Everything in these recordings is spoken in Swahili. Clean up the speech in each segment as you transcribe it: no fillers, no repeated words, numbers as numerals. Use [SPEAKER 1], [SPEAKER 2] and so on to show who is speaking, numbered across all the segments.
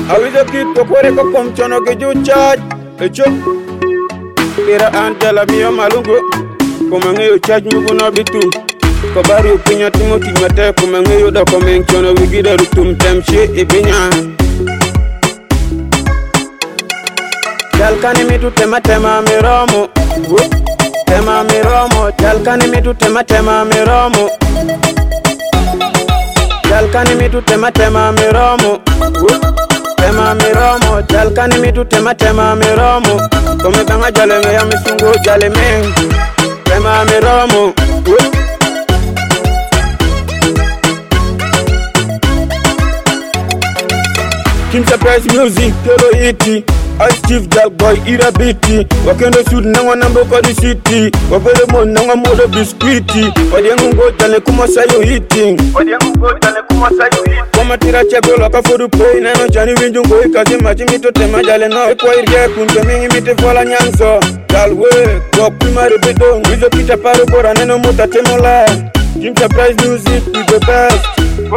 [SPEAKER 1] Awizo kit kokore ko komchono ke ju charge. Echo. Kira Angela mio malungo. Komangeyo charge mugo no bitu. Kobari upinya timo timate komangeyo da komenchono wigida rutum temshi ibinya. Jalkani mitu tema miromo. Tema miromo. Jalkani mitu tema miromo. Jalkani mitu tema miromo. Tema miromo. Jalkani mitu tema miromo. Kome banga jalenge ya misungo jaleme. Tema miromo. King Surprise Music, Kero Iti. Ice Chief Jack Boy, Ira Biti. Wakendo Sud Nangwa Nambo Kodi City. Wapele Mo Nangwa Modo Biscuiti. Wadiangu Ngo Jale Kuma Sayo Hitting. Koma Tira Chako Laka Fodu Pay. Nano Chani Winjungo Ikazi Machimito Tema Jale No Ekwa Irge Kunto Mingi Mite Fala Nyanso Galwe, Wapima Rebedo. Wizo Kita Paru Bora Neno Muta Temola. King Surprise Music, we the best.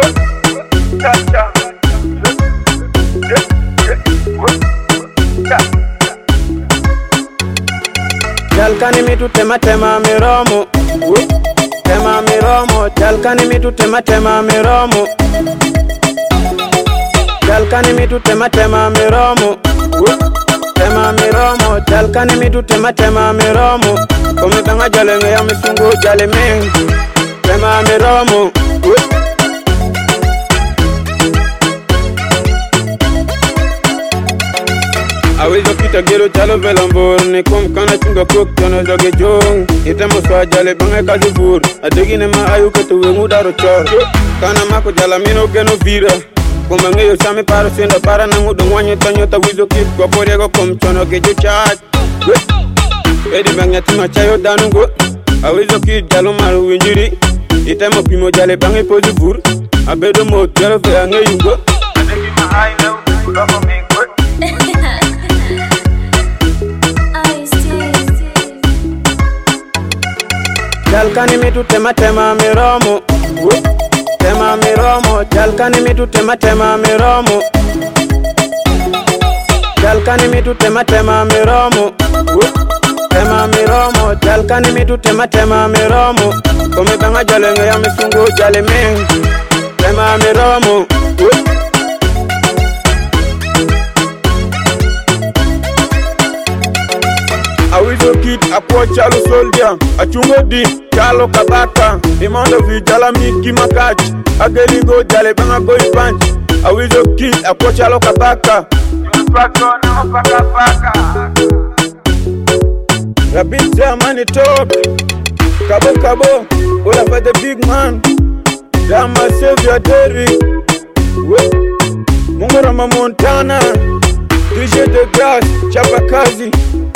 [SPEAKER 1] Jalkani mitu tema miromo. Tema miromo. Jalkani mitu tema miromo. Jalkani mitu tema miromo. Tema miromo. Jalkani mitu tema miromo. Kome banga jalenge ya misungo jaleme. Tema miromo. Awizo kita gero chalo velambor. Ne kom kana chunga kok tono zoge jong. Itemo swa jale bange kazi bur. Adegi ne ma ayu ketu wengu daro chor. Kana mako jala mino geno vira. Kumange yo sami paro senda para nangu dongwanyo tanyota wizo kit. Kwa porego kom chono gejo chat. Edi bange tima chayo danungo. Awizo kit jalo maru winjiri. Itemo pimo jale bange pozi bur. Abedo mo jalo fe ange yungo. Adegi ma ayu ne udoko mingwe. Jalkani mitu tema miromo. Tema miromo. Jalkani mitu tema miromo. Jalkani mitu tema miromo. Tema miromo. Jalkani mitu tema miromo. Kome banga jalenge ya misungo jaleme. Tema miromo. Awizo kit apo chalo soldier. Achungo di chalo kabaka. Imando vi jala miki makach. Ageligo jale banga boy punch. Awizo kit apo chalo kabaka. Pako na paka. Rabita money top. Kabo. All for the big man. Dama savior Derry. Mungora Montana. DJ The Grass. Chapa kazi.